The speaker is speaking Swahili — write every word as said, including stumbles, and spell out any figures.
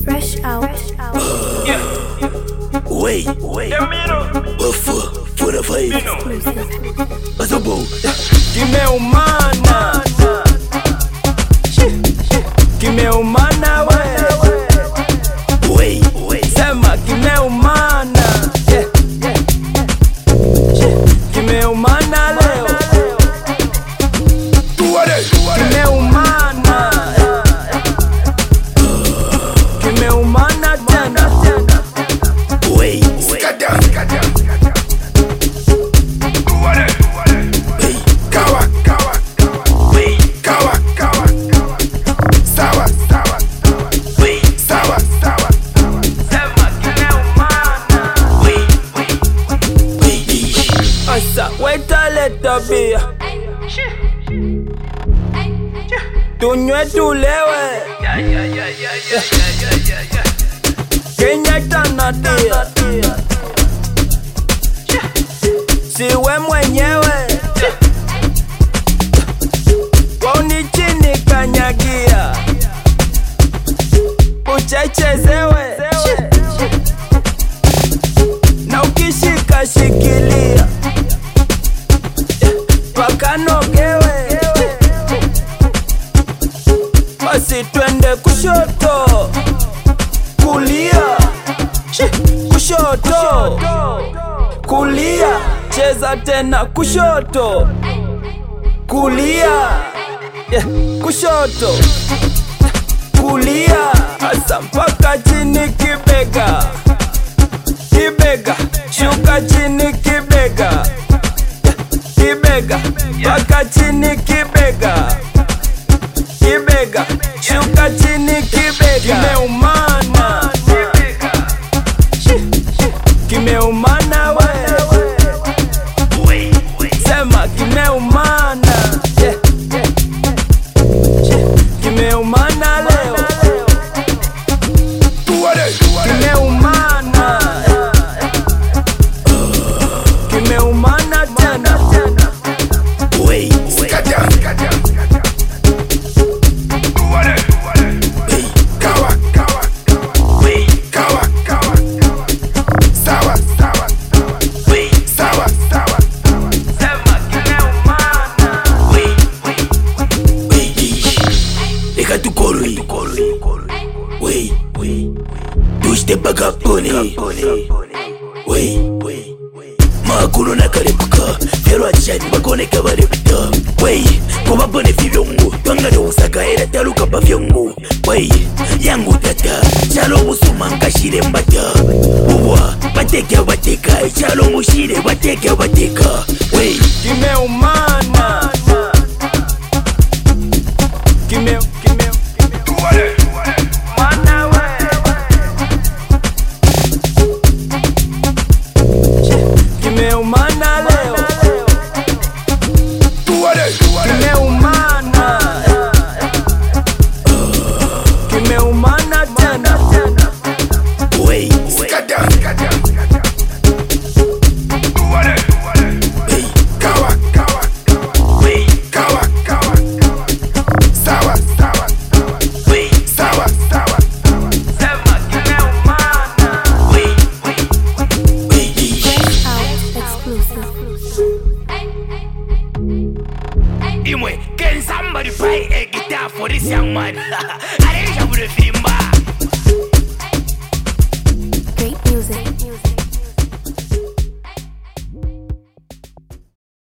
Fresh out. Yeah. Wait, wait. Buffer for the vibe. Azobo. Kimeumana. Kimeumana we. Wait, wait. Sema kimeumana. Yeah. Kimeumana leo. Kimeumana. Kimeumana tena. Wait, wait. Weta leta bia tunywe tulewe Kenya tanatia siwe mwenyewe wauni chini kanyagia uchechezewe na ukishika shikilia pakanogewe basi twende kushoto kulia kushoto kulia cheza tena kushoto kulia yeah. Kushoto kulia asa mpaka chini kibega kibega shuka chini kibega kibega paka chini kibega kibega shuka chini kibega kimeumana kimeumana we sema kimeumana yeah. Kimeumana leo kimeumana kimeumana tena. Wait, wait. Wait, wait. Touche tes bagaponi. Wait, wait. Makulu na karibuka Pero achani bakone kabaribita Wait, kuba bone fivyongu Twanga do usaka era taluka pa vyongu Wait, yangu tata Chalo musuma nkashire mbata Uwa, bateke bateka Chalo mushire bateke bateka Wait, kimeumana